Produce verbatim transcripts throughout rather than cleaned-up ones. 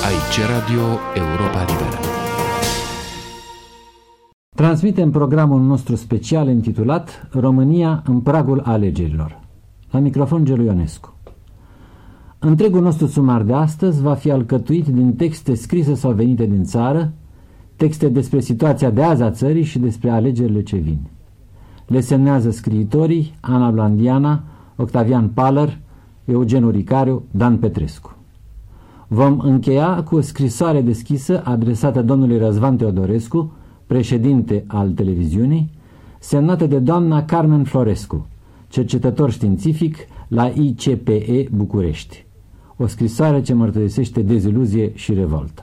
Aici Radio Europa Liberă. Transmitem programul nostru special intitulat România în pragul alegerilor. La microfon Gelu Ionescu. Întregul nostru sumar de astăzi va fi alcătuit din texte scrise sau venite din țară, texte despre situația de azi a țării și despre alegerile ce vin. Le semnează scriitorii Ana Blandiana, Octavian Paler, Eugen Uricariu, Dan Petrescu. Vom încheia cu o scrisoare deschisă adresată domnului Răzvan Teodorescu, președinte al televiziunii, semnată de doamna Carmen Florescu, cercetător științific la I C P E București. O scrisoare ce mărturisește deziluzie și revoltă.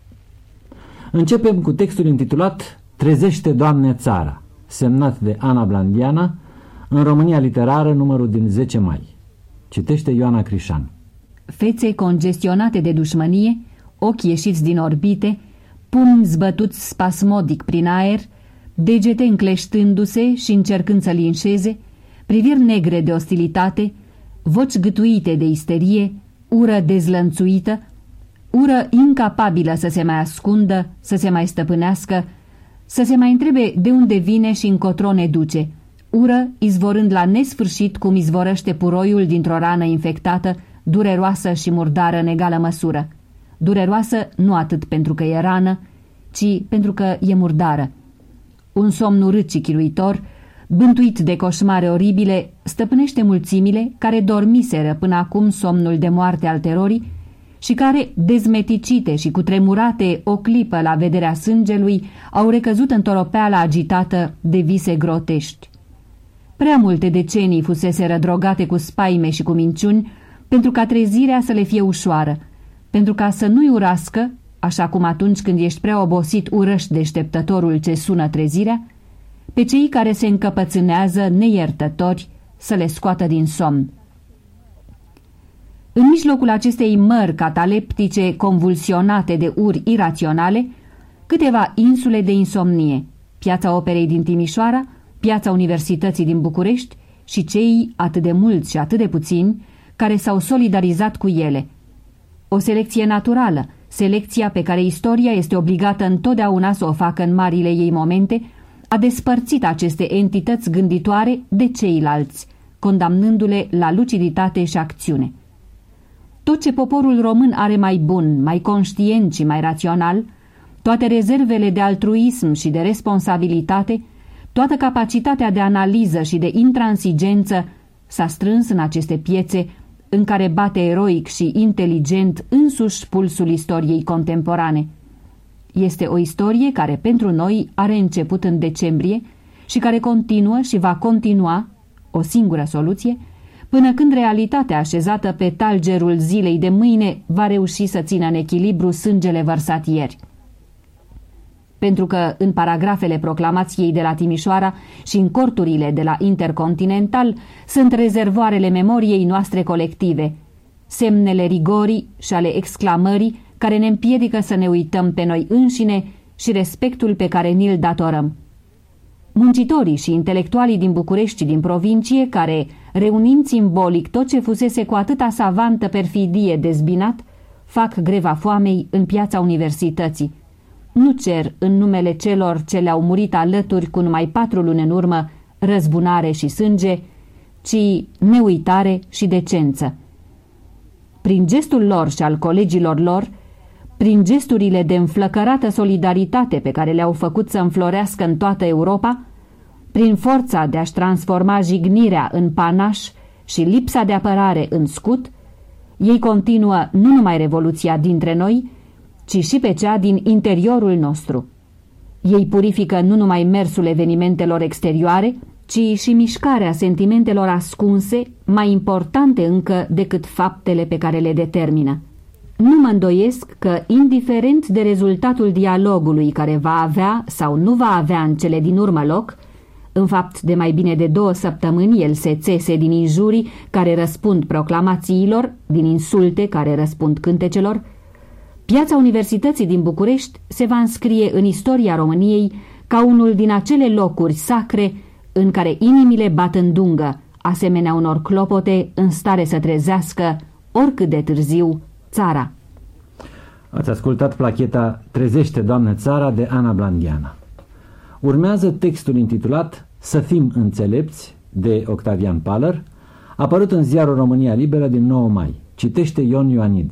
Începem cu textul intitulat Trezește, Doamne, țara, semnat de Ana Blandiana, în România Literară, numărul din zece mai. Citește Ioana Crișan. Fețe congestionate de dușmănie, ochi ieșiți din orbite, pumni zbătuți spasmodic prin aer, degete încleștându-se și încercând să linșeze, priviri negre de ostilitate, voci gâtuite de isterie, ură dezlănțuită, ură incapabilă să se mai ascundă, să se mai stăpânească, să se mai întrebe de unde vine și încotro ne duce, ură izvorând la nesfârșit cum izvorăște puroiul dintr-o rană infectată, dureroasă și murdară în egală măsură. Dureroasă nu atât pentru că e rană, ci pentru că e murdară. Un somn urât și chiluitor, bântuit de coșmare oribile, stăpânește mulțimile care dormiseră până acum somnul de moarte al terorii și care, dezmeticite și cutremurate o clipă la vederea sângelui, au recăzut în toropeala agitată de vise grotești. Prea multe decenii fuseseră drogate cu spaime și cu minciuni pentru ca trezirea să le fie ușoară, pentru ca să nu-i urască, așa cum atunci când ești prea obosit urăști deșteptătorul ce sună trezirea, pe cei care se încăpățânează neiertători să le scoată din somn. În mijlocul acestei mări cataleptice convulsionate de uri iraționale, câteva insule de insomnie, Piața Operei din Timișoara, Piața Universității din București și cei atât de mulți și atât de puțini care s-au solidarizat cu ele. O selecție naturală, selecția pe care istoria este obligată întotdeauna să o facă în marile ei momente, a despărțit aceste entități gânditoare de ceilalți, condamnându-le la luciditate și acțiune. Tot ce poporul român are mai bun, mai conștient și mai rațional, toate rezervele de altruism și de responsabilitate, toată capacitatea de analiză și de intransigență s-a strâns în aceste piețe în care bate eroic și inteligent însuși pulsul istoriei contemporane. Este o istorie care pentru noi are început în decembrie și care continuă și va continua, o singură soluție, până când realitatea așezată pe talgerul zilei de mâine va reuși să țină în echilibru sângele vărsat ieri. Pentru că în paragrafele proclamației de la Timișoara și în corturile de la Intercontinental sunt rezervoarele memoriei noastre colective, semnele rigorii și ale exclamării care ne împiedică să ne uităm pe noi înșine și respectul pe care ni-l datorăm. Muncitorii și intelectualii din București și din provincie, care, reunind simbolic tot ce fusese cu atâta savantă perfidie dezbinat, fac greva foamei în Piața Universității. Nu cer în numele celor ce le-au murit alături cu numai patru luni în urmă răzbunare și sânge, ci neuitare și decență. Prin gestul lor și al colegilor lor, prin gesturile de înflăcărată solidaritate pe care le-au făcut să înflorească în toată Europa, prin forța de a-și transforma jignirea în panaș și lipsa de apărare în scut, ei continuă nu numai revoluția dintre noi, ci și pe cea din interiorul nostru. Ei purifică nu numai mersul evenimentelor exterioare, ci și mișcarea sentimentelor ascunse, mai importante încă decât faptele pe care le determină. Nu mă îndoiesc că, indiferent de rezultatul dialogului care va avea sau nu va avea în cele din urmă loc, în fapt de mai bine de două săptămâni el se țese din injurii care răspund proclamațiilor, din insulte care răspund cântecelor, Piața Universității din București se va înscrie în istoria României ca unul din acele locuri sacre în care inimile bat în dungă, asemenea unor clopote în stare să trezească, oricât de târziu, țara. Ați ascultat placheta Trezește, Doamne, țara de Ana Blandiana. Urmează textul intitulat Să fim înțelepți de Octavian Paler, apărut în ziarul România Liberă din nouă mai. Citește Ion Ioanid.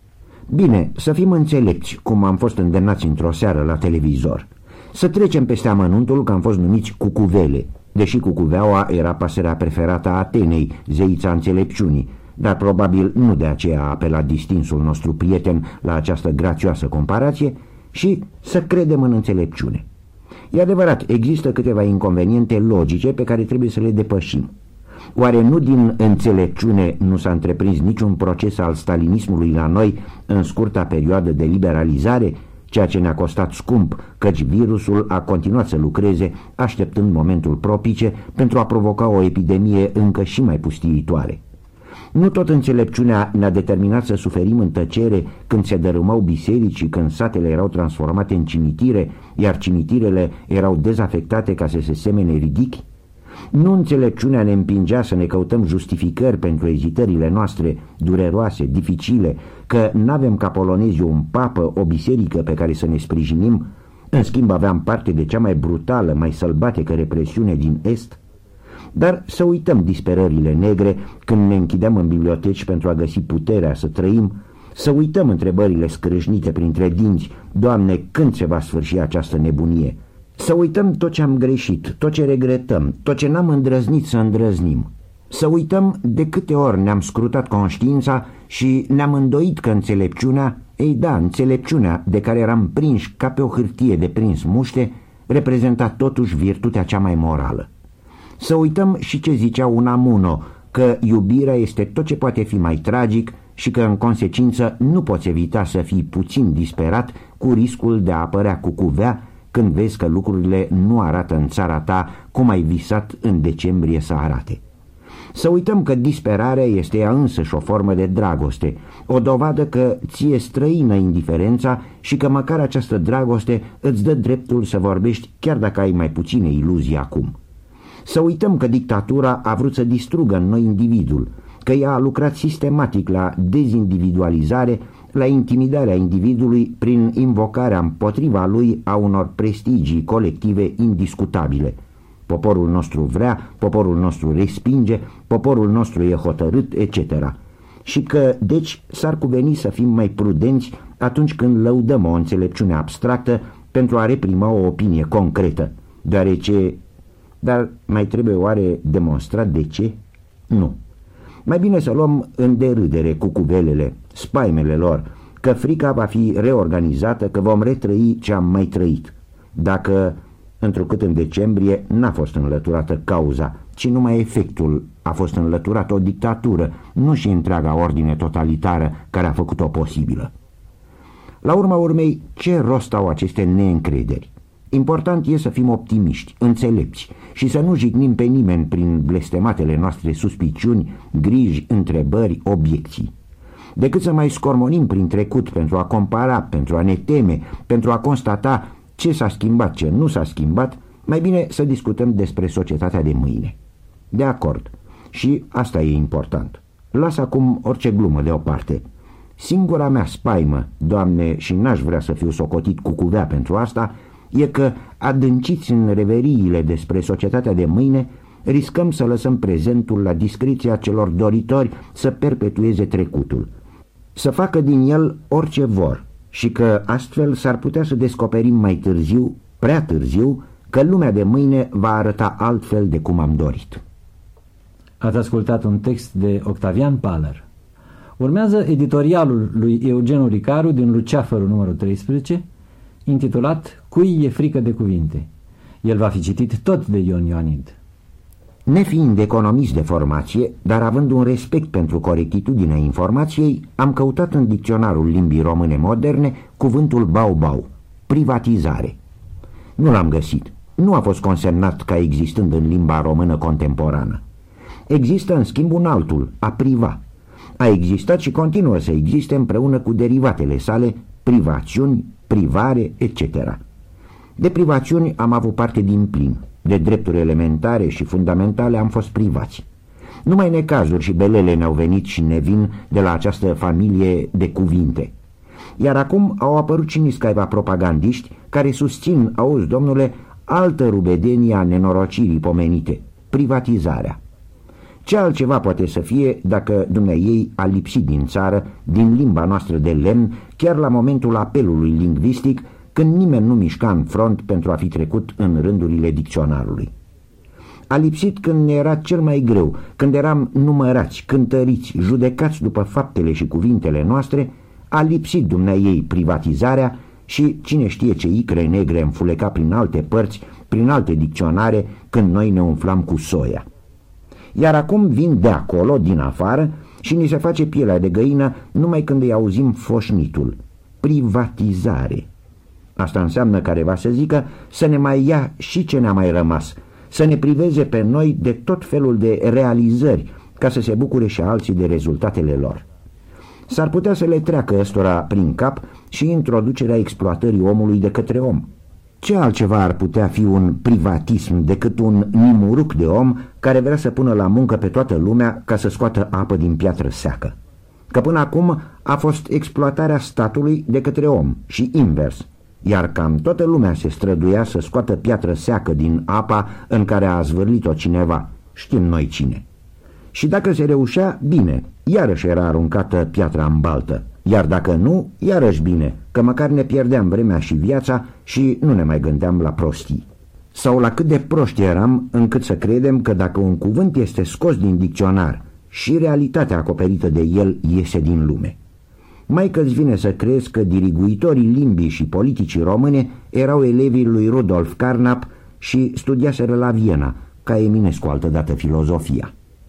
Bine, să fim înțelepți, cum am fost îndemnați într-o seară la televizor. Să trecem peste amănuntul că am fost numiți cucuvele, deși cucuveaua era pasărea preferată a Atenei, zeița înțelepciunii, dar probabil nu de aceea a apelat distinsul nostru prieten la această grațioasă comparație, și să credem în înțelepciune. E adevărat, există câteva inconveniente logice pe care trebuie să le depășim. Oare nu din înțelepciune nu s-a întreprins niciun proces al stalinismului la noi în scurta perioadă de liberalizare, ceea ce ne-a costat scump, căci virusul a continuat să lucreze, așteptând momentul propice pentru a provoca o epidemie încă și mai pustiitoare? Nu tot înțelepciunea ne-a determinat să suferim în tăcere când se dărâmau biserici și când satele erau transformate în cimitire, iar cimitirele erau dezafectate ca să se semene ridichi? Nu înțelepciunea ne împingea să ne căutăm justificări pentru ezitările noastre dureroase, dificile, că n-avem ca polonezi un papă, o biserică pe care să ne sprijinim? În schimb aveam parte de cea mai brutală, mai sălbatică represiune din Est? Dar să uităm disperările negre când ne închideam în biblioteci pentru a găsi puterea să trăim, să uităm întrebările scrâșnite printre dinți: Doamne, când se va sfârși această nebunie? Să uităm tot ce am greșit, tot ce regretăm, tot ce n-am îndrăznit să îndrăznim. Să uităm de câte ori ne-am scrutat conștiința și ne-am îndoit că înțelepciunea, ei da, înțelepciunea de care eram prinși ca pe o hârtie de prins muște, reprezenta totuși virtutea cea mai morală. Să uităm și ce zicea Unamuno, că iubirea este tot ce poate fi mai tragic și că în consecință nu poți evita să fii puțin disperat cu riscul de a apărea cucuvea când vezi că lucrurile nu arată în țara ta cum ai visat în decembrie să arate. Să uităm că disperarea este ea însăși o formă de dragoste, o dovadă că ție străină indiferența și că măcar această dragoste îți dă dreptul să vorbești chiar dacă ai mai puține iluzii acum. Să uităm că dictatura a vrut să distrugă în noi individul, că ea a lucrat sistematic la dezindividualizare, la intimidarea individului prin invocarea împotriva lui a unor prestigii colective indiscutabile. Poporul nostru vrea, poporul nostru respinge, poporul nostru e hotărât, et cetera. Și că, deci, s-ar cuveni să fim mai prudenți atunci când lăudăm o înțelepciune abstractă pentru a reprima o opinie concretă, deoarece... Dar mai trebuie oare demonstrat de ce? Nu. Mai bine să luăm în derâdere cucuvelele, spaimele lor, că frica va fi reorganizată, că vom retrăi ce am mai trăit. Dacă, întrucât în decembrie, n-a fost înlăturată cauza, ci numai efectul a fost înlăturat, o dictatură, nu și întreaga ordine totalitară care a făcut-o posibilă. La urma urmei, ce rost au aceste neîncrederi? Important e să fim optimiști, înțelepți și să nu jignim pe nimeni prin blestematele noastre suspiciuni, griji, întrebări, obiecții. Decât să mai scormonim prin trecut pentru a compara, pentru a ne teme, pentru a constata ce s-a schimbat, ce nu s-a schimbat, mai bine să discutăm despre societatea de mâine. De acord. Și asta e important. Las acum orice glumă deoparte. Singura mea spaimă, Doamne, și n-aș vrea să fiu socotit cucuvea pentru asta, e că, adânciți în reveriile despre societatea de mâine, riscăm să lăsăm prezentul la discreția celor doritori să perpetueze trecutul, să facă din el orice vor și că astfel s-ar putea să descoperim mai târziu, prea târziu, că lumea de mâine va arăta altfel de cum am dorit. Ați ascultat un text de Octavian Paler. Urmează editorialul lui Eugen Ricaru din Luceafărul numărul treisprezece, intitulat Cui e frică de cuvinte. El va fi citit tot de Ion Ioanid. Nefiind economist de formație, dar având un respect pentru corectitudinea informației, am căutat în dicționarul limbii române moderne cuvântul bau-bau, privatizare. Nu l-am găsit. Nu a fost consemnat ca existând în limba română contemporană. Există în schimb un altul, a priva. A existat și continuă să existe împreună cu derivatele sale, privațiuni, privare, et cetera. De privațiuni am avut parte din plin, de drepturi elementare și fundamentale am fost privați. Numai necazuri și belele ne-au venit și ne vin de la această familie de cuvinte. Iar acum au apărut și niscaiva propagandiști care susțin, auzi domnule, altă rubedenie a nenorocirii pomenite, privatizarea. Ce altceva poate să fie dacă dumneaei a lipsit din țară, din limba noastră de lemn, chiar la momentul apelului lingvistic, când nimeni nu mișca în front pentru a fi trecut în rândurile dicționarului. A lipsit când ne era cel mai greu, când eram numărați, cântăriți, judecați după faptele și cuvintele noastre, a lipsit dumneaei privatizarea și cine știe ce icre negre înfuleca prin alte părți, prin alte dicționare, când noi ne umflam cu soia. Iar acum vin de acolo, din afară, și ni se face pielea de găină numai când îi auzim foșnitul. Privatizare. Asta înseamnă careva să zică să ne mai ia și ce ne-a mai rămas, să ne priveze pe noi de tot felul de realizări, ca să se bucure și alții de rezultatele lor. S-ar putea să le treacă ăstora prin cap și introducerea exploatării omului de către om. Ce altceva ar putea fi un privatism decât un nimuruc de om care vrea să pună la muncă pe toată lumea ca să scoată apă din piatră seacă? Că până acum a fost exploatarea statului de către om și invers, iar cam toată lumea se străduia să scoată piatră seacă din apa în care a zvârlit-o cineva, știm noi cine. Și dacă se reușea, bine, iarăși era aruncată piatra în baltă, iar dacă nu, iarăși bine, că măcar ne pierdeam vremea și viața și nu ne mai gândeam la prostii. Sau la cât de proști eram încât să credem că dacă un cuvânt este scos din dicționar și realitatea acoperită de el iese din lume. Mai că-ți vine să crezi că diriguitorii limbii și politicii române erau elevii lui Rudolf Carnap și studiaseră la Viena, ca Eminescu altădată filozofia.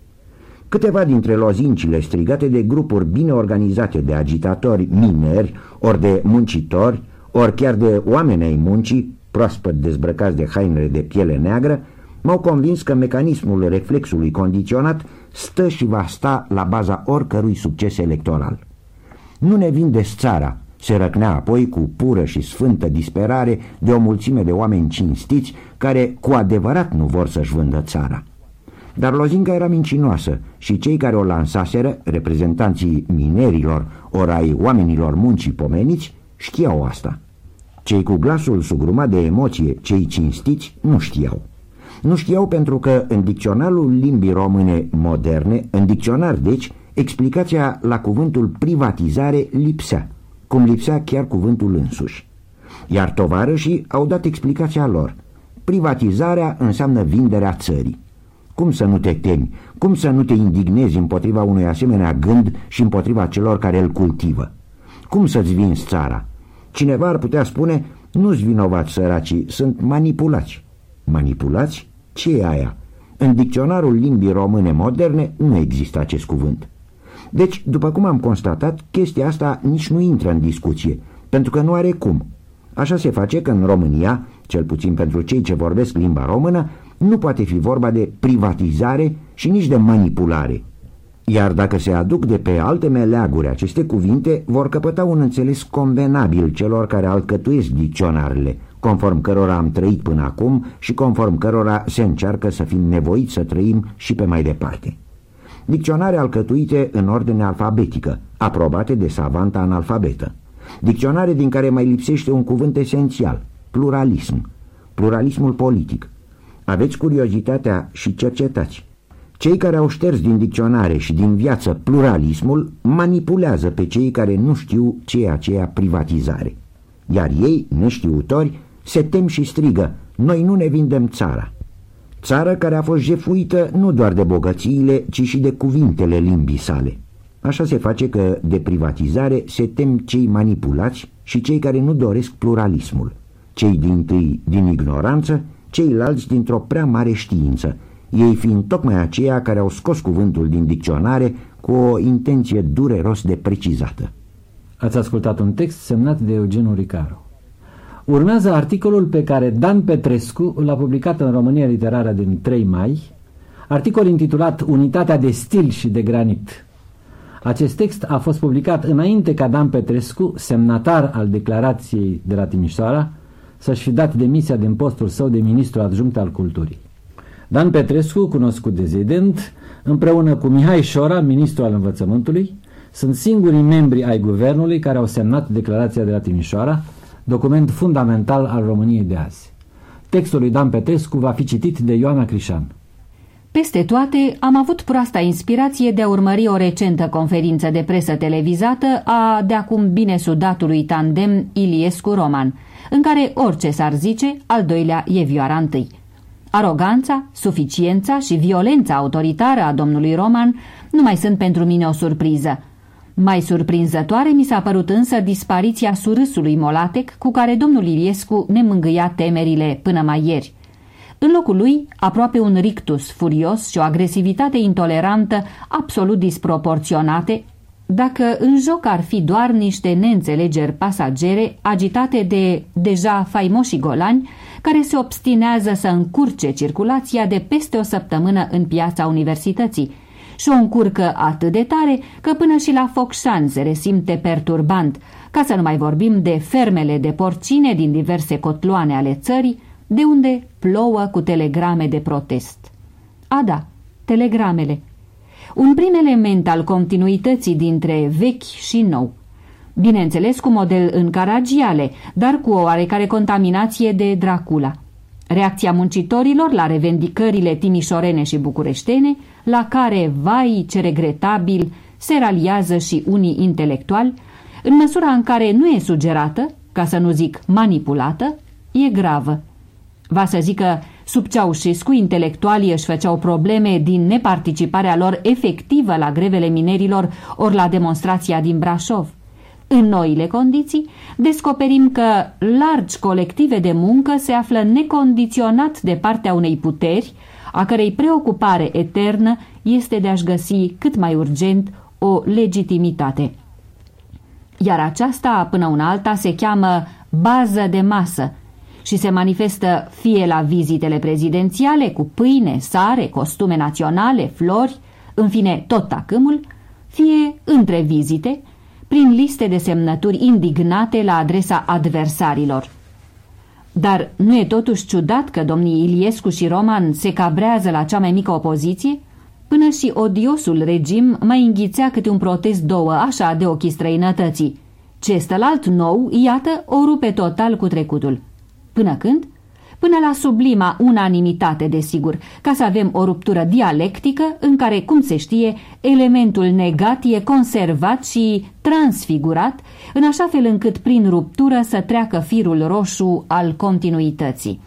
Câteva dintre lozincile strigate de grupuri bine organizate de agitatori mineri, ori de muncitori, ori chiar de oameni ai muncii, proaspăt dezbrăcați de hainele de piele neagră, m-au convins că mecanismul reflexului condiționat stă și va sta la baza oricărui succes electoral. Nu ne vindeți țara, se răcnea apoi cu pură și sfântă disperare de o mulțime de oameni cinstiți care cu adevărat nu vor să-și vândă țara. Dar lozinca era mincinoasă și cei care o lansaseră, reprezentanții minerilor ori ai oamenilor muncii pomeniți, știau asta. Cei cu glasul sugrumat de emoție, cei cinstiți, nu știau. Nu știau pentru că în dicționarul limbii române moderne, în dicționar deci, explicația la cuvântul privatizare lipsea, cum lipsea chiar cuvântul însuși. Iar tovarășii au dat explicația lor. Privatizarea înseamnă vinderea țării. Cum să nu te temi? Cum să nu te indignezi împotriva unui asemenea gând și împotriva celor care îl cultivă? Cum să-ți vinzi țara? Cineva ar putea spune, nu-s vinovați săracii, sunt manipulați. Manipulați? Ce e aia? În dicționarul limbii române moderne nu există acest cuvânt. Deci, după cum am constatat, chestia asta nici nu intră în discuție, pentru că nu are cum. Așa se face că în România, cel puțin pentru cei ce vorbesc limba română, nu poate fi vorba de privatizare și nici de manipulare. Iar dacă se aduc de pe alte meleaguri aceste cuvinte, vor căpăta un înțeles convenabil celor care alcătuiesc dicționarele, conform cărora am trăit până acum și conform cărora se încearcă să fim nevoiți să trăim și pe mai departe. Dicționare alcătuite în ordine alfabetică, aprobate de savanta analfabetă. Dicționare din care mai lipsește un cuvânt esențial, pluralism, pluralismul politic. Aveți curiozitatea și cercetați. Cei care au șters din dicționare și din viață pluralismul manipulează pe cei care nu știu ce e aceea privatizare. Iar ei, neștiutori, se tem și strigă, noi nu ne vindem țara. Țară care a fost jefuită nu doar de bogățiile, ci și de cuvintele limbii sale. Așa se face că de privatizare se tem cei manipulați și cei care nu doresc pluralismul. Cei dintâi din ignoranță, ceilalți dintr-o prea mare știință, ei fiind tocmai aceia care au scos cuvântul din dicționare cu o intenție dureros de precizată. Ați ascultat un text semnat de Eugen Uricaru. Urmează articolul pe care Dan Petrescu l-a publicat în România Literară din trei mai, articol intitulat Unitatea de stil și de granit. Acest text a fost publicat înainte ca Dan Petrescu, semnatar al declarației de la Timișoara, să-și fi dat demisia din postul său de ministru adjunct al culturii. Dan Petrescu, cunoscut de Zedent, împreună cu Mihai Șora, ministru al învățământului, Sunt singurii membri ai guvernului care au semnat declarația de la Timișoara, document fundamental al României de azi. Textul lui Dan Petrescu va fi citit de Ioana Crișan. Peste toate, am avut proasta inspirație de a urmări o recentă conferință de presă televizată a de acum bine sudatului tandem Iliescu-Roman, în care orice s-ar zice, al doilea e vioara întâi. Aroganța, suficiența și violența autoritară a domnului Roman nu mai sunt pentru mine o surpriză. Mai surprinzătoare mi s-a părut însă dispariția surâsului molatec cu care domnul Iliescu ne mângâia temerile până mai ieri. În locul lui, aproape un rictus furios și o agresivitate intolerantă absolut disproporționate, dacă în joc ar fi doar niște neînțelegeri pasagere agitate de deja faimoși golani care se obstinează să încurce circulația de peste o săptămână în piața universității și o încurcă atât de tare că până și la Focșani se resimte perturbant, ca să nu mai vorbim de fermele de porcine din diverse cotloane ale țării, de unde plouă cu telegrame de protest. A, da, telegramele. Un prim element al continuității dintre vechi și nou. Bineînțeles cu model în caragiale, dar cu o oarecare contaminație de Dracula. Reacția muncitorilor la revendicările timișorene și bucureștene, la care, vai ce regretabil, se raliază și unii intelectuali, în măsura în care nu e sugerată, ca să nu zic manipulată, e gravă. Va să zică, sub Ceaușescu, intelectualii își făceau probleme din neparticiparea lor efectivă la grevele minerilor ori la demonstrația din Brașov. În noile condiții, descoperim că largi colective de muncă se află necondiționat de partea unei puteri, a cărei preocupare eternă este de a-și găsi cât mai urgent o legitimitate. Iar aceasta, până una alta, se cheamă bază de masă și se manifestă fie la vizitele prezidențiale cu pâine, sare, costume naționale, flori, în fine tot tacâmul, fie între vizite, prin liste de semnături indignate la adresa adversarilor. Dar nu e totuși ciudat că domnii Iliescu și Roman se cabrează la cea mai mică opoziție? Până și odiosul regim mai înghițea câte un protest două, așa, de ochii străinătății. Ce stălalt nou, iată, o rupe total cu trecutul. Până când? Până la sublima unanimitate, desigur, ca să avem o ruptură dialectică în care, cum se știe, elementul negat e conservat și transfigurat, în așa fel încât prin ruptură să treacă firul roșu al continuității.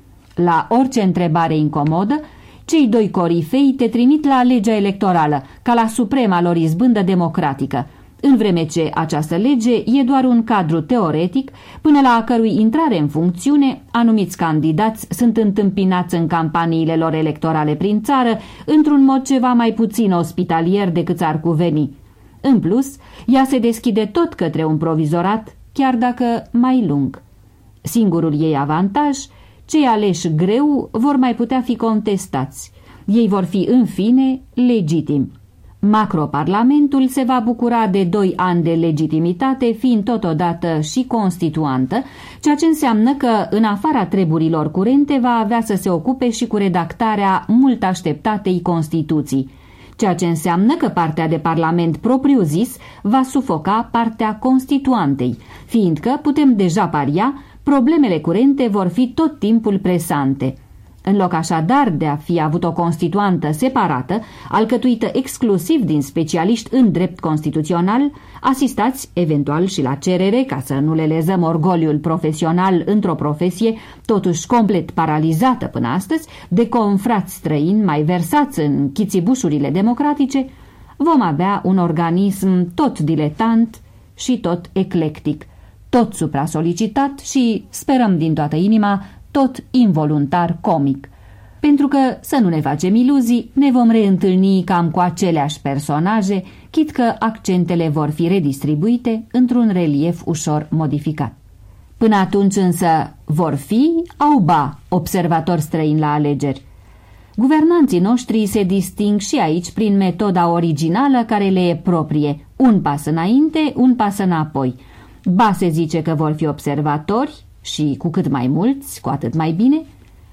La orice întrebare incomodă, cei doi corifei te trimit la legea electorală, ca la suprema lor izbândă democratică, în vreme ce această lege e doar un cadru teoretic, până la a cărui intrare în funcțiune, anumiți candidați sunt întâmpinați în campaniile lor electorale prin țară, într-un mod ceva mai puțin ospitalier decât s-ar cuveni. În plus, ea se deschide tot către un provizorat, chiar dacă mai lung. Singurul ei avantaj, cei aleși greu vor mai putea fi contestați. Ei vor fi, în fine, legitimi. Macroparlamentul se va bucura de doi ani de legitimitate, fiind totodată și constituantă, ceea ce înseamnă că, în afara treburilor curente, va avea să se ocupe și cu redactarea mult așteptatei Constituții, ceea ce înseamnă că partea de parlament propriu-zis va sufoca partea constituantei, fiindcă, putem deja paria, problemele curente vor fi tot timpul presante. În loc așadar de a fi avut o constituantă separată, alcătuită exclusiv din specialiști în drept constituțional, asistați eventual și la cerere, ca să nu le lezăm orgoliul profesional într-o profesie totuși complet paralizată până astăzi, de confrați străini mai versați în chițibușurile democratice, vom avea un organism tot diletant și tot eclectic, tot supra-solicitat și, sperăm din toată inima, tot involuntar comic. Pentru că, să nu ne facem iluzii, ne vom reîntâlni cam cu aceleași personaje, chit că accentele vor fi redistribuite într-un relief ușor modificat. Până atunci însă vor fi, au ba, observatori străini la alegeri. Guvernanții noștri se disting și aici prin metoda originală care le e proprie, un pas înainte, un pas înapoi. Ba se zice că vor fi observatori, și cu cât mai mulți, cu atât mai bine,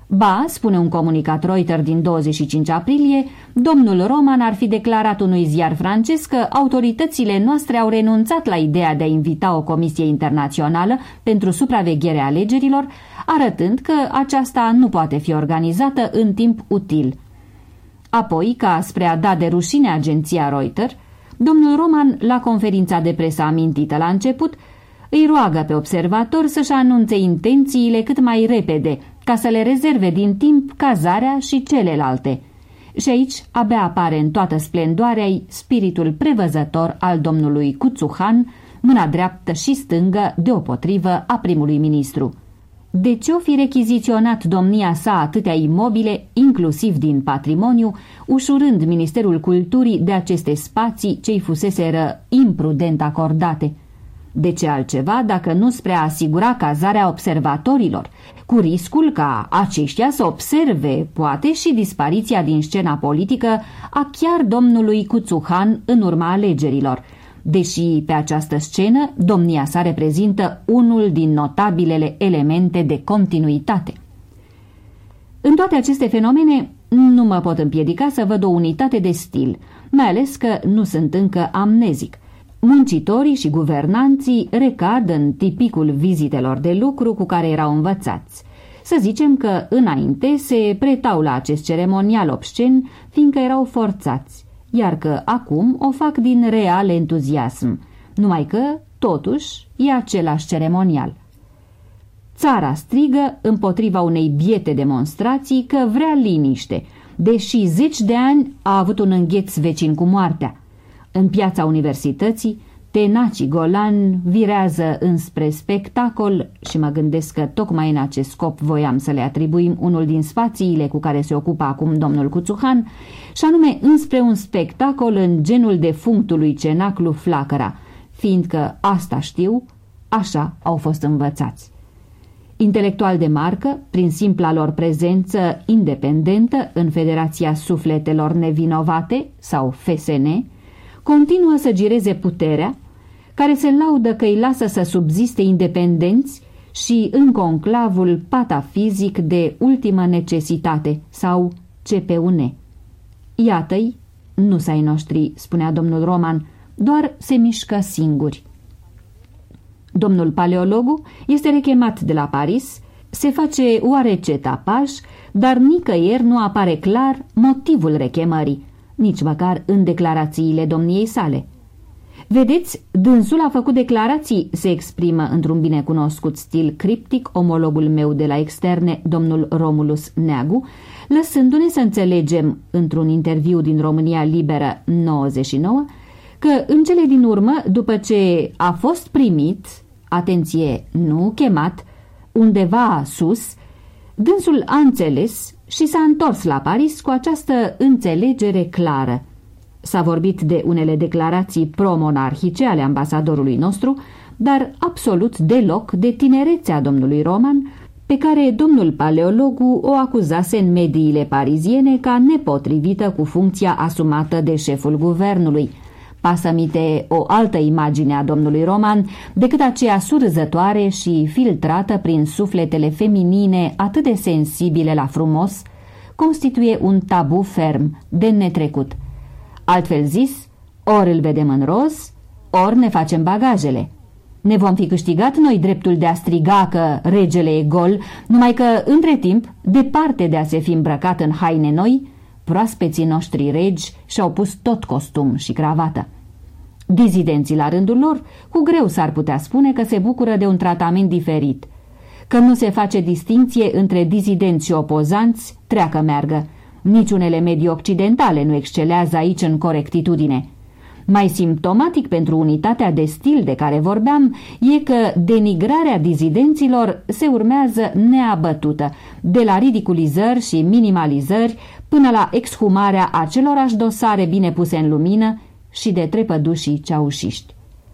Ba, spune un comunicat Reuters din douăzeci și cinci aprilie, domnul Roman ar fi declarat unui ziar francez că autoritățile noastre au renunțat la ideea de a invita o comisie internațională pentru supravegherea alegerilor, arătând că aceasta nu poate fi organizată în timp util. Apoi, ca spre a da de rușine agenția Reuters, domnul Roman, la conferința de presă amintită la început, îi roagă pe observatori să-și anunțe intențiile cât mai repede, ca să le rezerve din timp cazarea și celelalte. Și aici abia apare în toată splendoarea spiritul prevăzător al domnului Cuțuhan, mâna dreaptă și stângă deopotrivă a primului ministru. De ce-o fi rechiziționat domnia sa atâtea imobile, inclusiv din patrimoniu, ușurând Ministerul Culturii de aceste spații ce-i fuseseră imprudent acordate? De ce altceva dacă nu spre a asigura cazarea observatorilor, cu riscul ca aceștia să observe, poate, și dispariția din scena politică a chiar domnului Cuțuhan în urma alegerilor, deși pe această scenă domnia sa reprezintă unul din notabilele elemente de continuitate. În toate aceste fenomene nu mă pot împiedica să văd o unitate de stil, mai ales că nu sunt încă amnezic. Muncitorii și guvernanții recad în tipicul vizitelor de lucru cu care erau învățați. Să zicem că înainte se pretau la acest ceremonial obscen, fiindcă erau forțați, iar că acum o fac din real entuziasm, numai că, totuși, e același ceremonial. Țara strigă împotriva unei biete demonstrații că vrea liniște, deși zeci de ani a avut un îngheț vecin cu moartea. În piața universității, tenacii golani virează înspre spectacol și mă gândesc că tocmai în acest scop voiam să le atribuim unul din spațiile cu care se ocupă acum domnul Cuțuhan, și anume înspre un spectacol în genul defunctului cenaclu Flacăra, fiindcă asta știu, așa au fost învățați. Intelectual de marcă, prin simpla lor prezență independentă în Federația Sufletelor Nevinovate sau F S N, continuă să gireze puterea, care se laudă că îi lasă să subziste independenți și în conclavul patafizic de ultimă necesitate sau C P U N. Iată-i, nu s-ai noștri, spunea domnul Roman, doar se mișcă singuri. Domnul paleologu este rechemat de la Paris, se face oarece tapaj, dar nicăieri nu apare clar motivul rechemării, nici măcar în declarațiile domniei sale. Vedeți, dânsul a făcut declarații, se exprimă într-un binecunoscut stil criptic omologul meu de la externe, domnul Romulus Neagu, lăsându-ne să înțelegem, într-un interviu din România Liberă nouăzeci și nouă, că în cele din urmă, după ce a fost primit, atenție, nu chemat, undeva sus, dânsul a înțeles și s-a întors la Paris cu această înțelegere clară. S-a vorbit de unele declarații pro-monarhice ale ambasadorului nostru, dar absolut deloc de tinerețea domnului Roman, pe care domnul paleologu o acuzase în mediile pariziene ca nepotrivită cu funcția asumată de șeful guvernului. Pasă-mite o altă imagine a domnului Roman decât aceea surzătoare și filtrată prin sufletele feminine atât de sensibile la frumos, constituie un tabu ferm, de netrecut. Altfel zis, ori îl vedem în roz, ori ne facem bagajele. Ne vom fi câștigat noi dreptul de a striga că regele e gol, numai că, între timp, departe de a se fi îmbrăcat în haine noi, proaspeții noștri regi și-au pus tot costum și cravată. Dizidenții la rândul lor, cu greu s-ar putea spune că se bucură de un tratament diferit, că nu se face distinție între dizidenți și opozanți, treacă meargă. Niciunele medii occidentale nu excelează aici în corectitudine. Mai simptomatic pentru unitatea de stil de care vorbeam e că denigrarea dizidenților se urmează neabătută, de la ridiculizări și minimalizări până la exhumarea acelorași dosare bine puse în lumină și de trepădușii ceaușiști.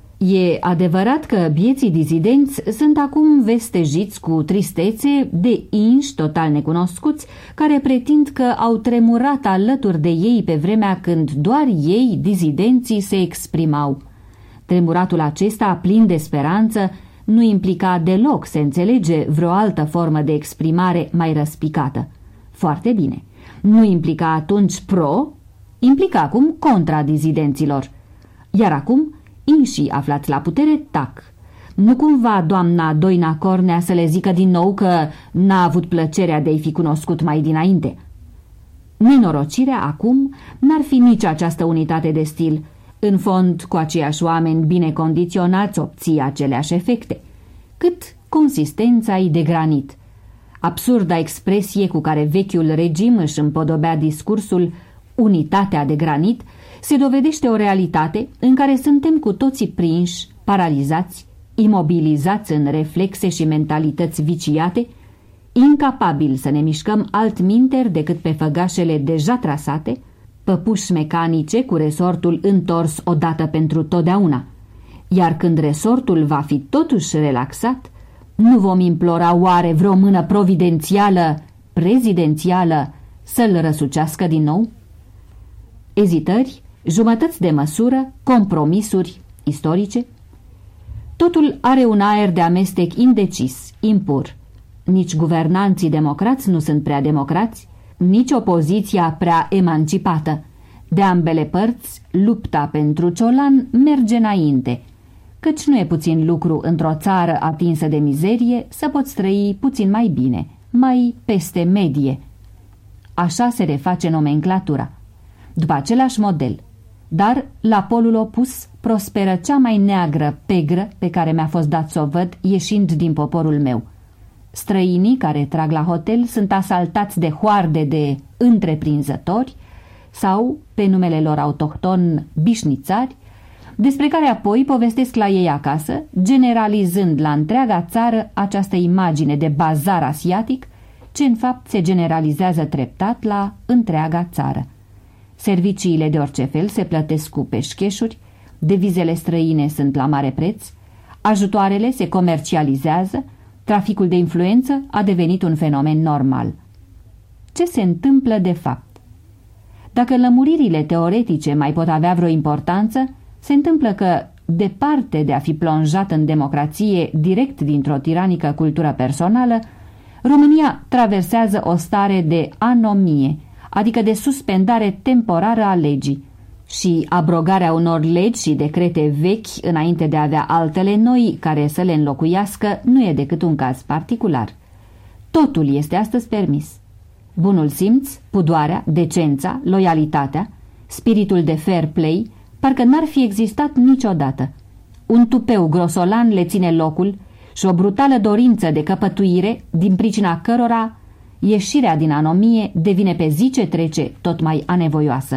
E adevărat că bieții dizidenți sunt acum vestejiți cu tristețe de inși total necunoscuți care pretind că au tremurat alături de ei pe vremea când doar ei, dizidenții, se exprimau. Tremuratul acesta, plin de speranță, nu implica deloc, se înțelege, vreo altă formă de exprimare mai răspicată. Foarte bine. Nu implica atunci pro, implica acum contra dizidenților. Iar acum, inșii aflați la putere, tac. Nu cumva doamna Doina Cornea să le zică din nou că n-a avut plăcerea de a-i fi cunoscut mai dinainte. Nenorocirea acum n-ar fi nici această unitate de stil. În fond, cu aceiași oameni bine condiționați obții aceleași efecte, cât consistența-i de granit. Absurda expresie cu care vechiul regim își împodobea discursul unitatea de granit se dovedește o realitate în care suntem cu toții prinși, paralizați, imobilizați în reflexe și mentalități viciate, incapabili să ne mișcăm altminteri decât pe făgașele deja trasate, păpuși mecanice cu resortul întors odată pentru totdeauna. Iar când resortul va fi totuși relaxat, nu vom implora oare vreo mână providențială, prezidențială, să-l răsucească din nou? Ezitări, jumătăți de măsură, compromisuri istorice? Totul are un aer de amestec indecis, impur. Nici guvernanții democrați nu sunt prea democrați, nici opoziția prea emancipată. De ambele părți, lupta pentru ciolan merge înainte, căci nu e puțin lucru într-o țară atinsă de mizerie să poți trăi puțin mai bine, mai peste medie. Așa se reface nomenclatura, după același model, dar la polul opus prosperă cea mai neagră pegră pe care mi-a fost dat să o văd ieșind din poporul meu. Străinii care trag la hotel sunt asaltați de hoarde de întreprinzători sau, pe numele lor autohton, bișnițari, despre care apoi povestesc la ei acasă, generalizând la întreaga țară această imagine de bazar asiatic, ce în fapt se generalizează treptat la întreaga țară. Serviciile de orice fel se plătesc cu peșcheșuri, devizele străine sunt la mare preț, ajutoarele se comercializează, traficul de influență a devenit un fenomen normal. Ce se întâmplă de fapt? Dacă lămuririle teoretice mai pot avea vreo importanță, se întâmplă că, departe de a fi plonjat în democrație direct dintr-o tiranică cultură personală, România traversează o stare de anomie, adică de suspendare temporară a legii, și abrogarea unor legi și decrete vechi înainte de a avea altele noi care să le înlocuiască nu e decât un caz particular. Totul este astăzi permis. Bunul simț, pudoarea, decența, loialitatea, spiritul de fair play, parcă n-ar fi existat niciodată. Un tupeu grosolan le ține locul și o brutală dorință de căpătuire, din pricina cărora ieșirea din anomie devine pe zi ce trece tot mai anevoioasă.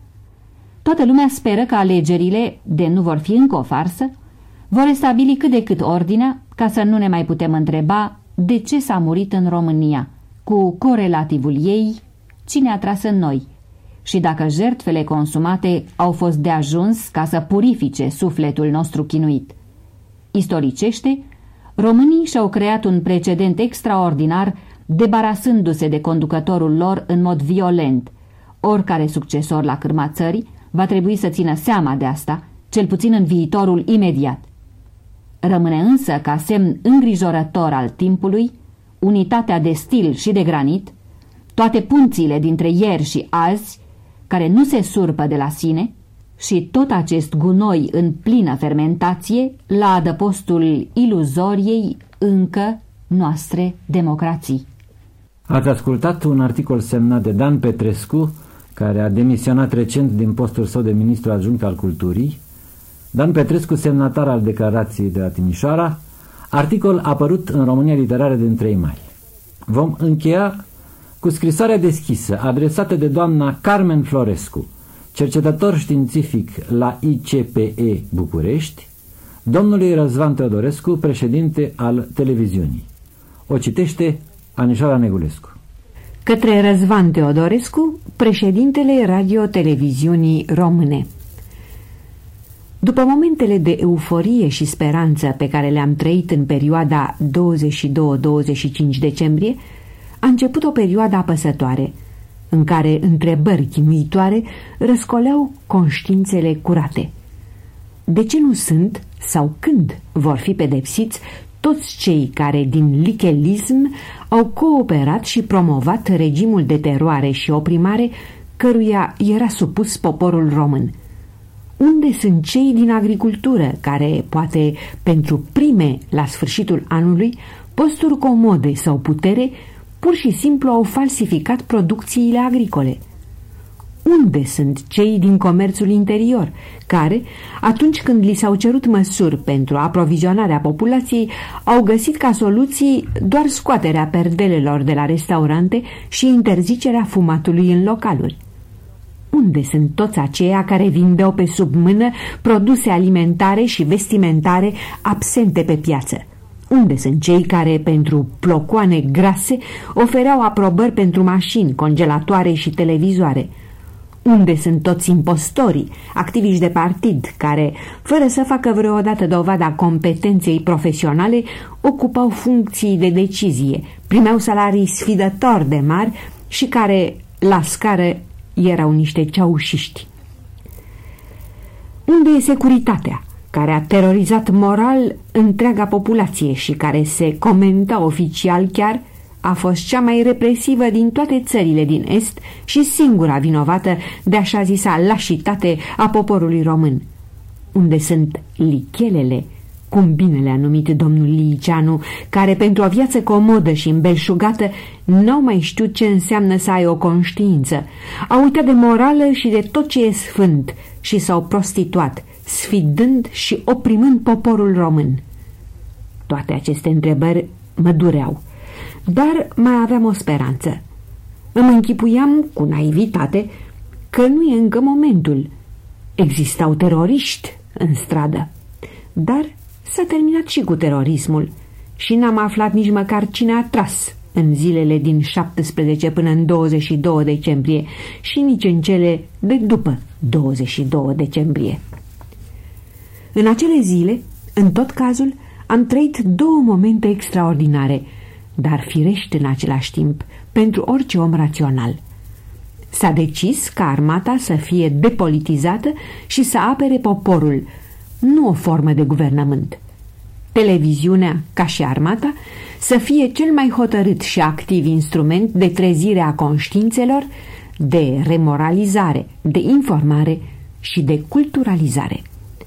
Toată lumea speră că alegerile, de nu vor fi încă o farsă, vor restabili cât de cât ordinea, ca să nu ne mai putem întreba de ce s-a murit în România, cu corelativul ei, cine a tras în noi, și dacă jertfele consumate au fost de ajuns ca să purifice sufletul nostru chinuit. Istoricește, românii și-au creat un precedent extraordinar, debarasându-se de conducătorul lor în mod violent. Oricare succesor la cârma țării va trebui să țină seama de asta, cel puțin în viitorul imediat. Rămâne însă, ca semn îngrijorător al timpului, unitatea de stil și de granit, toate punțile dintre ieri și azi, care nu se surpă de la sine, și tot acest gunoi în plină fermentație la adăpostul iluzoriei încă noastre democrații. Ați ascultat un articol semnat de Dan Petrescu, care a demisionat recent din postul său de ministru adjunct al culturii. Dan Petrescu, semnatar al declarației de la Timișoara, articol apărut în România Literară din trei mai. Vom încheia cu scrisoarea deschisă adresată de doamna Carmen Florescu, cercetător științific la I C P E București, domnului Răzvan Teodorescu, președinte al televiziunii. O citește Anișoara Negulescu. Către Răzvan Teodorescu, președintele Radio-Televiziunii Române. După momentele de euforie și speranță pe care le-am trăit în perioada douăzeci și doi douăzeci și cinci decembrie, a început o perioadă apăsătoare, în care întrebări chinuitoare răscoleau conștiințele curate. de ce nu sunt sau când vor fi pedepsiți toți cei care din lichelism au cooperat și promovat regimul de teroare și oprimare căruia era supus poporul român? Unde sunt cei din agricultură care, poate pentru prime la sfârșitul anului, posturi comode sau putere, pur și simplu au falsificat producțiile agricole? Unde sunt cei din comerțul interior, care, atunci când li s-au cerut măsuri pentru aprovizionarea populației, au găsit ca soluții doar scoaterea perdelelor de la restaurante și interzicerea fumatului în localuri? Unde sunt toți aceia care vindeau pe sub mână produse alimentare și vestimentare absente pe piață? Unde sunt cei care, pentru plocoane grase, ofereau aprobări pentru mașini, congelatoare și televizoare? Unde sunt toți impostorii, activiști de partid, care, fără să facă vreodată dovada competenței profesionale, ocupau funcții de decizie, primeau salarii sfidători de mari și care, la scară, erau niște ceaușiști? Unde e securitatea, care a terorizat moral întreaga populație și care se comenta oficial chiar a fost cea mai represivă din toate țările din Est și singura vinovată de așa zisa lașitate a poporului român? Unde sunt lichelele, cum bine le-a numit domnul Liceanu, care pentru o viață comodă și îmbelșugată n-au mai știut ce înseamnă să ai o conștiință, au uitat de morală și de tot ce e sfânt și s-au prostituat, sfidând și oprimând poporul român? Toate aceste întrebări mă dureau, dar mai aveam o speranță. Îmi închipuiam cu naivitate că nu e încă momentul. Existau teroriști în stradă, dar s-a terminat și cu terorismul și n-am aflat nici măcar cine a tras în zilele din șaptesprezece până în douăzeci și doi decembrie și nici în cele de după douăzeci și doi decembrie. În acele zile, în tot cazul, am trăit două momente extraordinare, dar firești în același timp pentru orice om rațional. S-a decis ca armata să fie depolitizată și să apere poporul, nu o formă de guvernământ. Televiziunea, ca și armata, să fie cel mai hotărât și activ instrument de trezire a conștiințelor, de remoralizare, de informare și de culturalizare.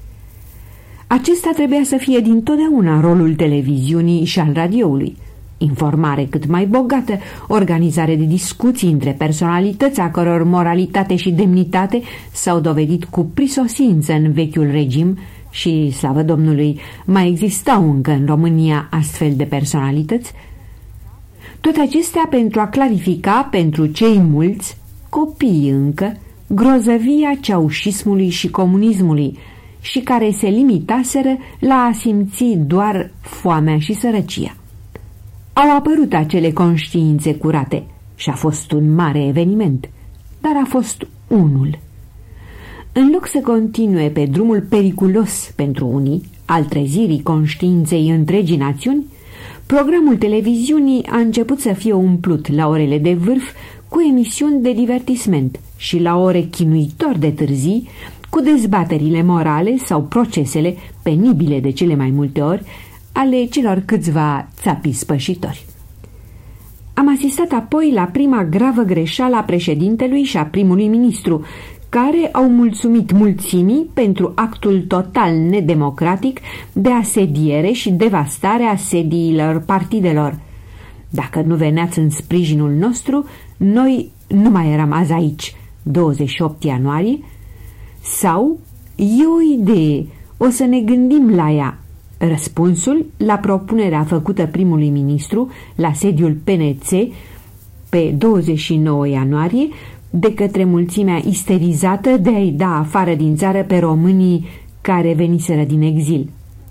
Acesta trebuia să fie dintotdeauna rolul televiziunii și al radioului. Informare cât mai bogată, organizare de discuții între personalități a căror moralitate și demnitate s-au dovedit cu prisosință în vechiul regim și, slavă Domnului, mai existau încă în România astfel de personalități. Toate acestea pentru a clarifica pentru cei mulți, copii încă, grozăvia ceaușismului și comunismului și care se limitaseră la a simți doar foamea și sărăcia. Au apărut acele conștiințe curate și a fost un mare eveniment, dar a fost unul. În loc să continue pe drumul periculos pentru unii, al trezirii conștiinței întregii națiuni, programul televiziunii a început să fie umplut la orele de vârf cu emisiuni de divertisment și la ore chinuitor de târzii cu dezbaterile morale sau procesele, penibile de cele mai multe ori, ale celor câțiva țapi spășitori. Am asistat apoi la prima gravă greșeală a președintelui și a primului ministru, care au mulțumit mulțimii pentru actul total nedemocratic de asediere și devastare a sediilor partidelor. Dacă nu veneați în sprijinul nostru, noi nu mai eram azi aici, douăzeci și opt ianuarie, sau e o idee, o să ne gândim la ea. Răspunsul la propunerea făcută primului ministru la sediul P N C pe douăzeci și nouă ianuarie de către mulțimea isterizată de a-i da afară din țară pe românii care veniseră din exil.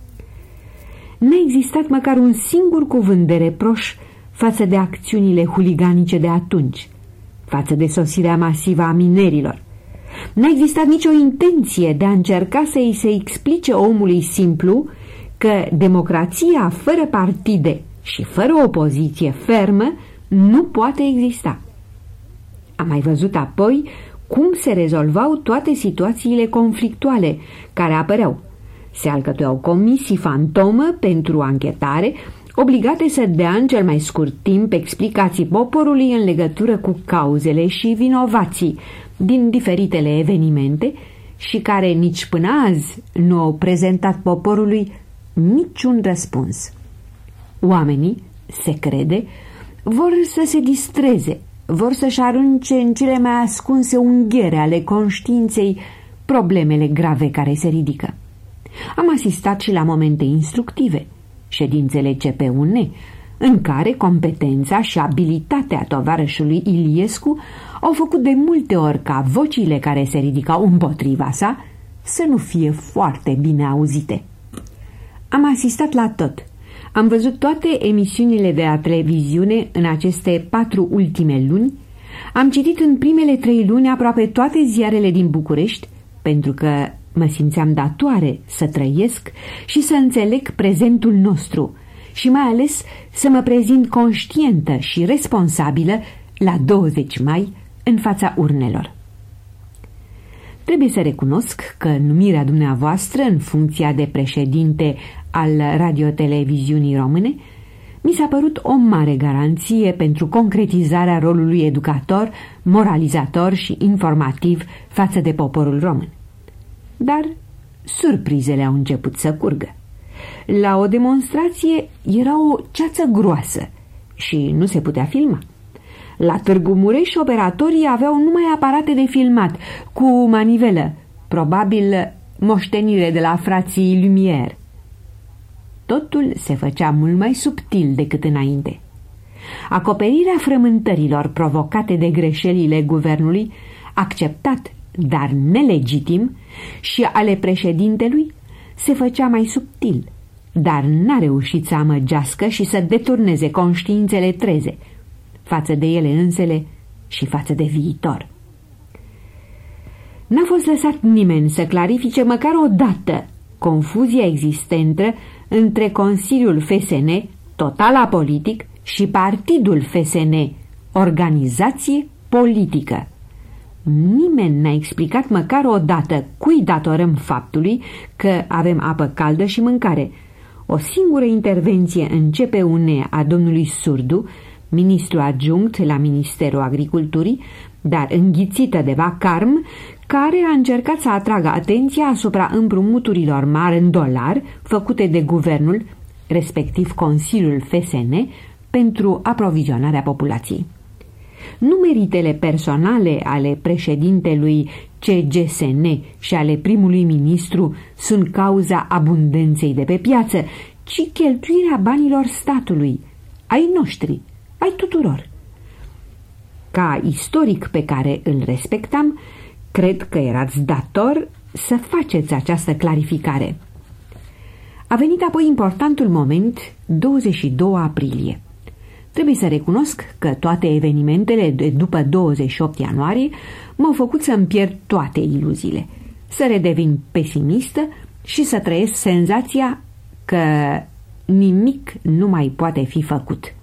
N-a existat măcar un singur cuvânt de reproș față de acțiunile huliganice de atunci, față de sosirea masivă a minerilor. N-a existat nicio intenție de a încerca să-i se explice omului simplu că democrația fără partide și fără opoziție fermă nu poate exista. Am mai văzut apoi cum se rezolvau toate situațiile conflictuale care apăreau, Se alcătuiau comisii fantomă pentru anchetare, obligate să dea în cel mai scurt timp explicații poporului în legătură cu cauzele și vinovații din diferitele evenimente și care nici până azi nu au prezentat poporului niciun răspuns. Oamenii, se crede, vor să se distreze, vor să-și arunce în cele mai ascunse unghiere ale conștiinței problemele grave care se ridică. Am asistat și la momente instructive, ședințele C P U N, în care competența și abilitatea tovarășului Iliescu au făcut de multe ori ca vocile care se ridicau împotriva sa să nu fie foarte bine auzite. Am asistat la tot. Am văzut toate emisiunile de la televiziune în aceste patru ultime luni. Am citit în primele trei luni aproape toate ziarele din București, pentru că mă simțeam datoare să trăiesc și să înțeleg prezentul nostru și mai ales să mă prezint conștientă și responsabilă la douăzeci mai în fața urnelor. Trebuie să recunosc că numirea dumneavoastră în funcția de președinte al Radio-Televiziunii Române mi s-a părut o mare garanție pentru concretizarea rolului educator, moralizator și informativ față de poporul român. Dar surprizele au început să curgă. La o demonstrație era o ceață groasă și nu se putea filma. La Târgu Mureș operatorii aveau numai aparate de filmat cu manivelă, probabil moștenire de la frații Lumière. Totul se făcea mult mai subtil decât înainte. Acoperirea frământărilor provocate de greșelile guvernului, acceptat, dar nelegitim, și ale președintelui, se făcea mai subtil, dar n-a reușit să amăgească și să deturneze conștiințele treze față de ele însele și față de viitor. N-a fost lăsat nimeni să clarifice măcar o dată confuzia existentă între Consiliul F S N, total apolitic, și Partidul F S N, organizație politică. Nimeni n-a explicat măcar o dată cui datorăm faptului că avem apă caldă și mâncare. O singură intervenție în C P U N a domnului Surdu, ministru adjunct la Ministerul Agriculturii, dar înghițită de vacarm, care a încercat să atragă atenția asupra împrumuturilor mari în dolari făcute de guvernul, respectiv Consiliul F S N, pentru aprovizionarea populației. Nu meritele personale ale președintelui C G S N și ale primului ministru sunt cauza abundenței de pe piață, ci cheltuirea banilor statului, ai noștri, ai tuturor. Ca istoric pe care îl respectam, cred că erați dator să faceți această clarificare. A venit apoi importantul moment, douăzeci și doi aprilie. Trebuie să recunosc că toate evenimentele de după douăzeci și opt ianuarie m-au făcut să-mi pierd toate iluziile, să redevin pesimistă și să trăiesc senzația că nimic nu mai poate fi făcut.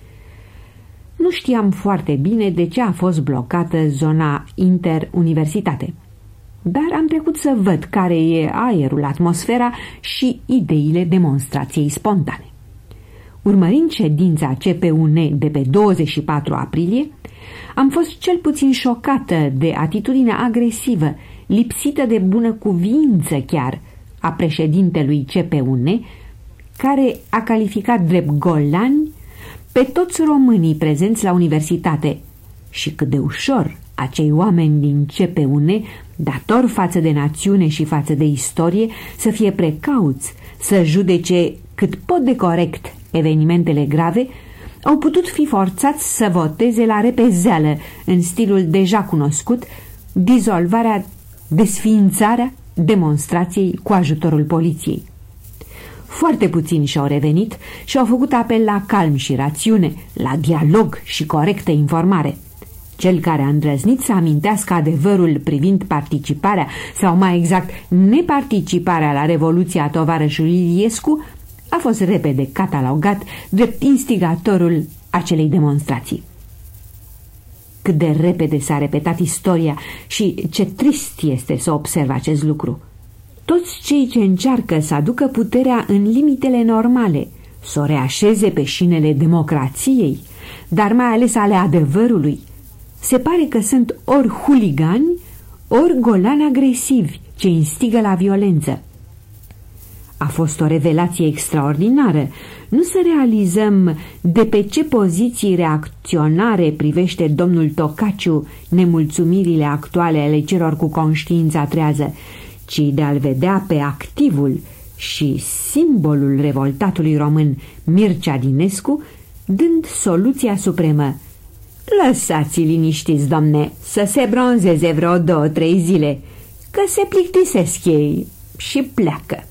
Nu știam foarte bine de ce a fost blocată zona interuniversitate, dar am trecut să văd care e aerul, atmosfera și ideile demonstrației spontane. Urmărind ședința C P U N de pe douăzeci și patru aprilie, am fost cel puțin șocată de atitudinea agresivă, lipsită de bunăcuvință chiar, a președintelui C P U N, care a calificat drept golani pe toți românii prezenți la universitate și cât de ușor acei oameni din C P U N, dator față de națiune și față de istorie, să fie precauți, să judece cât pot de corect evenimentele grave, au putut fi forțați să voteze la repezeală, în stilul deja cunoscut, dizolvarea, desființarea demonstrației cu ajutorul poliției. Foarte puțini și-au revenit și au făcut apel la calm și rațiune, la dialog și corectă informare. Cel care a îndrăznit să amintească adevărul privind participarea, sau mai exact neparticiparea la Revoluția tovarășului Iliescu, a fost repede catalogat drept instigatorul acelei demonstrații. Cât de repede s-a repetat istoria și ce trist este să observ acest lucru. toți cei ce încearcă să aducă puterea în limitele normale, să o reașeze pe șinele democrației, dar mai ales ale adevărului, se pare că sunt ori huligani, ori golani agresivi ce instigă la violență. A fost o revelație extraordinară. Nu să realizăm de pe ce poziții reacționare privește domnul Tocaciu nemulțumirile actuale ale celor cu conștiința trează, ci de a-l vedea pe activul și simbolul revoltatului român Mircea Dinescu dând soluția supremă: lăsați-i liniștiți, domne, să se bronzeze vreo două, trei zile, că se plictisesc ei și pleacă.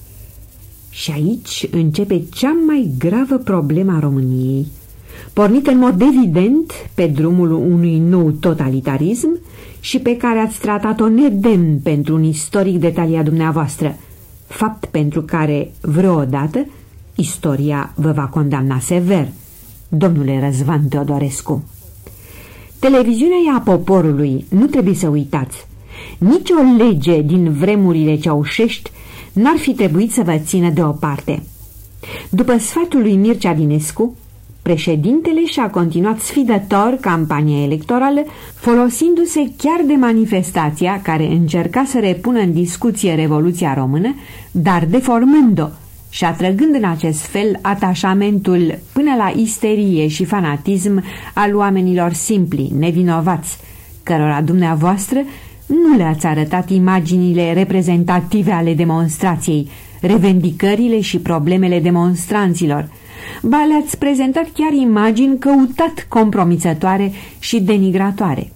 Și aici începe cea mai gravă problemă a României, pornită în mod evident pe drumul unui nou totalitarism și pe care ați tratat-o nedemn pentru un istoric de talia dumneavoastră, fapt pentru care, vreodată, istoria vă va condamna sever, domnule Răzvan Teodorescu. Televiziunea e a poporului, nu trebuie să uitați. Nici o lege din vremurile ceaușești n-ar fi trebuit să vă țină deoparte. După sfatul lui Mircea Dinescu, președintele și-a continuat sfidător campania electorală, folosindu-se chiar de manifestația care încerca să repună în discuție Revoluția Română, dar deformând-o și atrăgând în acest fel atașamentul până la isterie și fanatism al oamenilor simpli, nevinovați, cărora dumneavoastră nu le-ați arătat imaginile reprezentative ale demonstrației, revendicările și problemele demonstranților, ba le-ați prezentat chiar imagini căutat compromițătoare și denigratoare.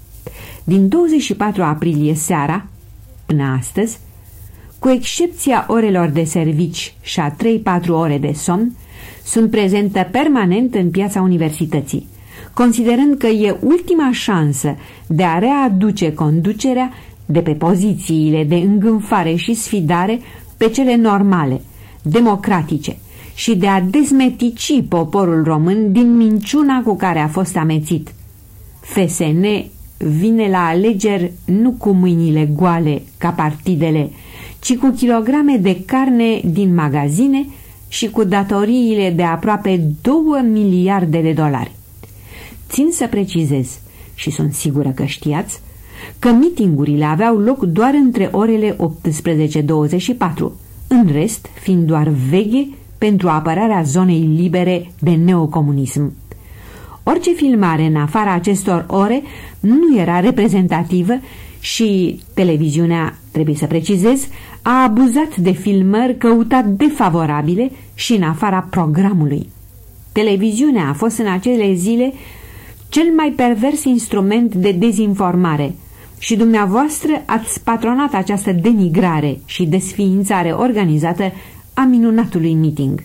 Din douăzeci și patru aprilie seara, până astăzi, cu excepția orelor de servici și a trei-patru ore de somn, sunt prezentă permanent în piața universității, considerând că e ultima șansă de a readuce conducerea de pe pozițiile de îngânfare și sfidare pe cele normale, democratice, și de a dezmetici poporul român din minciuna cu care a fost amețit. F S N vine la alegeri nu cu mâinile goale ca partidele, ci cu kilograme de carne din magazine și cu datoriile de aproape două miliarde de dolari. Țin să precizez, și sunt sigură că știați, că mitingurile aveau loc doar între orele optsprezece douăzeci și patru, în rest fiind doar veghe pentru apărarea zonei libere de neocomunism. Orice filmare în afara acestor ore nu era reprezentativă și televiziunea, trebuie să precizez, a abuzat de filmări căutat defavorabile și în afara programului. Televiziunea a fost în acele zile cel mai pervers instrument de dezinformare și dumneavoastră ați patronat această denigrare și desființare organizată a minunatului meeting.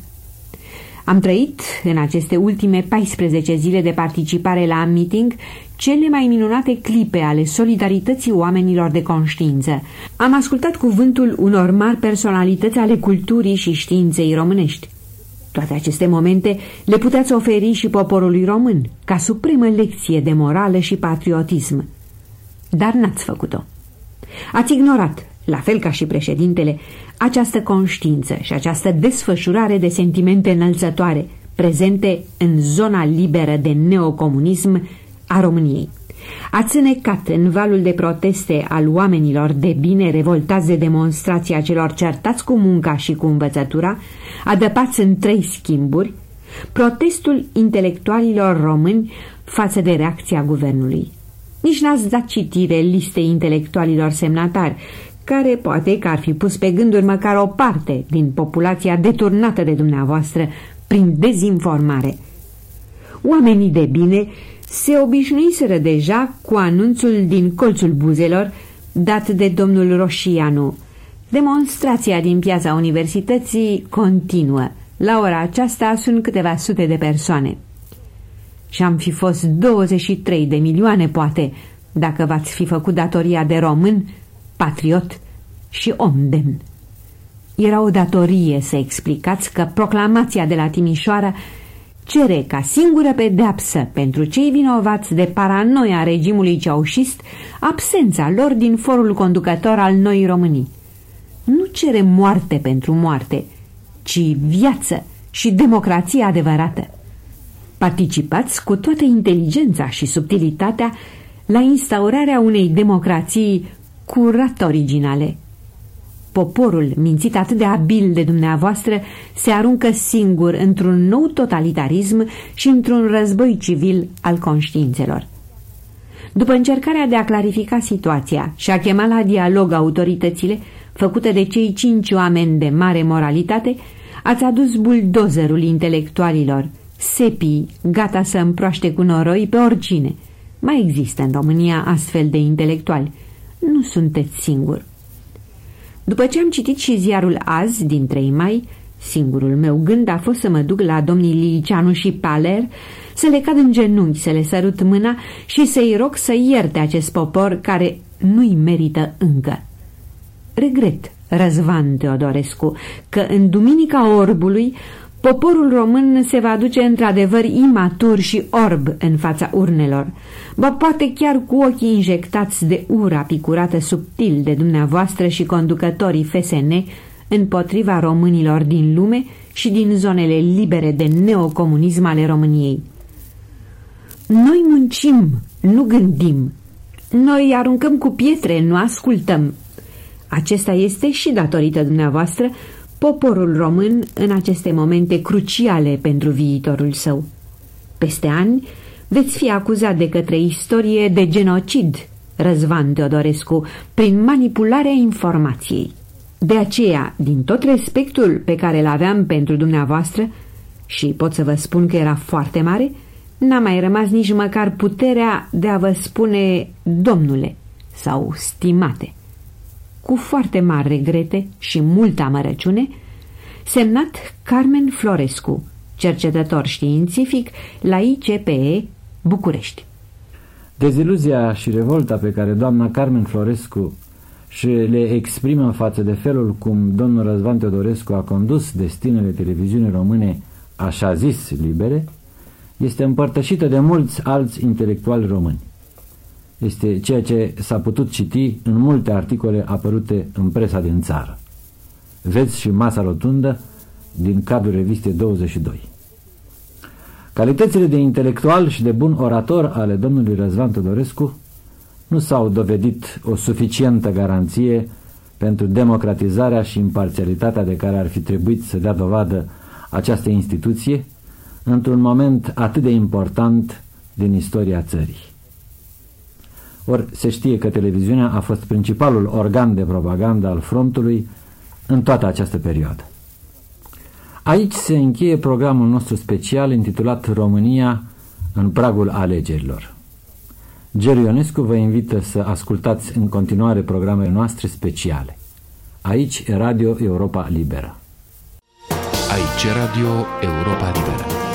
Am trăit în aceste ultime paisprezece zile de participare la meeting cele mai minunate clipe ale solidarității oamenilor de conștiință. Am ascultat cuvântul unor mari personalități ale culturii și științei românești. Toate aceste momente le puteți oferi și poporului român, ca supremă lecție de morală și patriotism. Dar n-ați făcut-o. Ați ignorat, la fel ca și președintele, această conștiință și această desfășurare de sentimente înălțătoare, prezente în zona liberă de neocomunism a României. Ați înecat în valul de proteste al oamenilor de bine revoltați de demonstrația celor certați cu munca și cu învățătura, adăpați în trei schimburi, protestul intelectualilor români față de reacția guvernului. Nici n-ați dat citire listei intelectualilor semnatari, care poate că ar fi pus pe gânduri măcar o parte din populația deturnată de dumneavoastră prin dezinformare. Oamenii de bine se obișnuiseră deja cu anunțul din colțul buzelor dat de domnul Roșianu. Demonstrația din piața universității continuă. La ora aceasta sunt câteva sute de persoane. Și am fi fost douăzeci și trei de milioane, poate, dacă v-ați fi făcut datoria de român, patriot și om demn. Era o datorie să explicați că proclamația de la Timișoara cere ca singură pedeapsă pentru cei vinovați de paranoia regimului ceaușist absența lor din forul conducător al Noii Românii. nu cere moarte pentru moarte, ci viață și democrație adevărată. Participați cu toată inteligența și subtilitatea la instaurarea unei democrații curat originale. Poporul, mințit atât de abil de dumneavoastră, se aruncă singur într-un nou totalitarism și într-un război civil al conștiințelor. După încercarea de a clarifica situația și a chema la dialog autoritățile, făcută de cei cinci oameni de mare moralitate, ați adus buldozerul intelectualilor, sepii, gata să împroaște cu noroi pe oricine. Mai există în România astfel de intelectuali. Nu sunteți singuri. După ce am citit și ziarul Azi din trei mai, singurul meu gând a fost să mă duc la domnii Liceanu și Paler, să le cad în genunchi, să le sărut mâna și să-i rog să ierte acest popor care nu-i merită încă. Regret, Răzvan Teodorescu, că în Duminica Orbului poporul român se va duce într-adevăr imatur și orb în fața urnelor, ba poate chiar cu ochii injectați de ura picurată subtil de dumneavoastră și conducătorii F S N împotriva românilor din lume și din zonele libere de neocomunism ale României. Noi muncim, nu gândim. Noi aruncăm cu pietre, nu ascultăm. Acesta este și datorită dumneavoastră poporul român în aceste momente cruciale pentru viitorul său. Peste ani veți fi acuzat de către istorie de genocid, Răzvan Teodorescu, prin manipularea informației. De aceea, din tot respectul pe care îl aveam pentru dumneavoastră, și pot să vă spun că era foarte mare, n-a mai rămas nici măcar puterea de a vă spune domnule sau stimate. Cu foarte mari regrete și multă amărăciune, semnat Carmen Florescu, cercetător științific la I C P E București. Deziluzia și revolta pe care doamna Carmen Florescu și le exprimă față de felul cum domnul Răzvan Teodorescu a condus destinele televiziunii române așa zis libere, este împărtășită de mulți alți intelectuali români. Este ceea ce s-a putut citi în multe articole apărute în presa din țară. Veți și masa rotundă din cadrul revistei douăzeci și doi. Calitățile de intelectual și de bun orator ale domnului Răzvan Teodorescu nu s-au dovedit o suficientă garanție pentru democratizarea și imparțialitatea de care ar fi trebuit să dea dovadă această instituție într-un moment atât de important din istoria țării. Ori se știe că televiziunea a fost principalul organ de propagandă al frontului în toată această perioadă. Aici se încheie programul nostru special intitulat România în pragul alegerilor. Geriu Ionescu vă invită să ascultați în continuare programele noastre speciale. Aici Radio Europa Liberă. Aici Radio Europa Liberă.